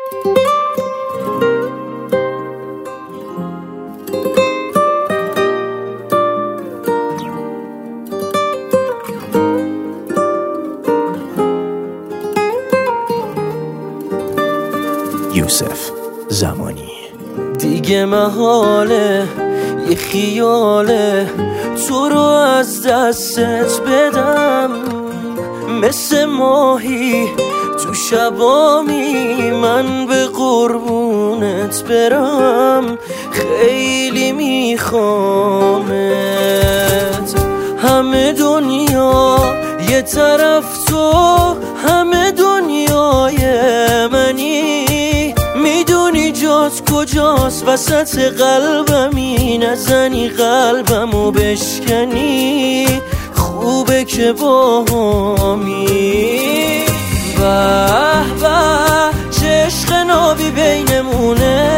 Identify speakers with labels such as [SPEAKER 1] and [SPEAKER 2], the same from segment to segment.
[SPEAKER 1] یوسف زمانی.
[SPEAKER 2] دیگه محاله یه خیاله تو رو از دستت بدم، مثل ماهی تو شبامی من به قربونت برم. خیلی میخوامت، همه دنیا یه طرف تو، همه دنیای منی. میدونی جات کجاست وسط قلبمی، نزنی قلبمو بشکنی. خوبه که باهامی. به به چه عشق نابی بینمونه،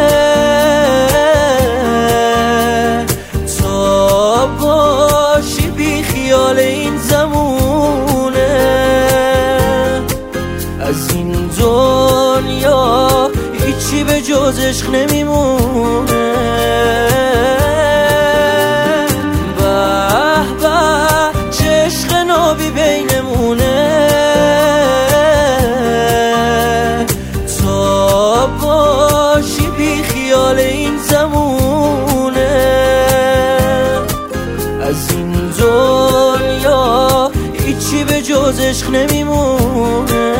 [SPEAKER 2] تا باشی بی خیال این زمونه. از این دنیا هیچی به جز عشق نمیمونه. به به چه عشق نابی بینمونه، تا باشی بی خیال این زمونه. از این دنیا هیچی به جز عشق نمیمونه.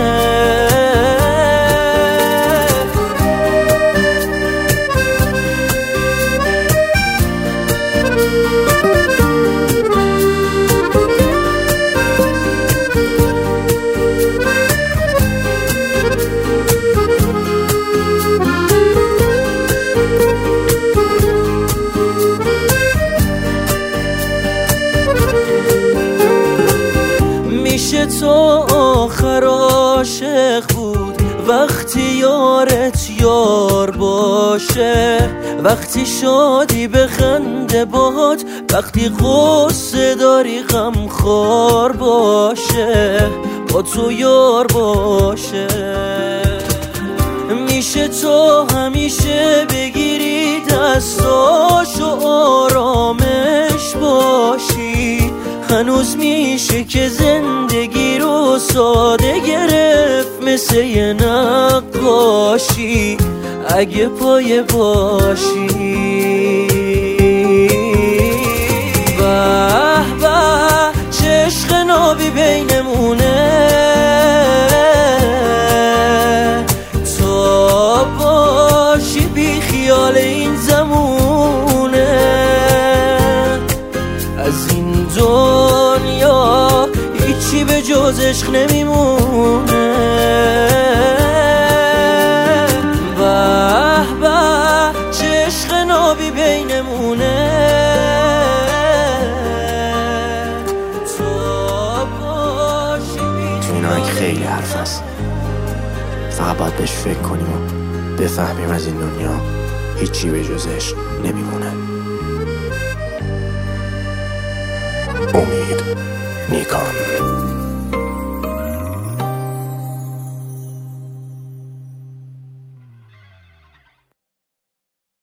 [SPEAKER 2] میشه تو آخر عاشق بود وقتی یارت یار باشه، وقتی شادی بخنده باد، وقتی غصه داری غمخوار باشه، با تو یار باشه. میشه تو همیشه بگیری دستاشو آرامش باشی، هنوز میشه که زندگی رو ساده گرفت مثل یه نقاشی اگه پایه باشی. به به چه عشق نابی بینمونه، تا باشی بی خیال این زمونه. از این دنیا هیچی به جز عشق نمیمونه. به به چه عشق نابی بینمونه، تا باشی بی
[SPEAKER 1] تو این آهنگ خیلی حرف هست، فقط باید بهش فکر کنیم و بفهمیم از این دنیا هیچی به جز عشق نمیمونه. امید نیکان.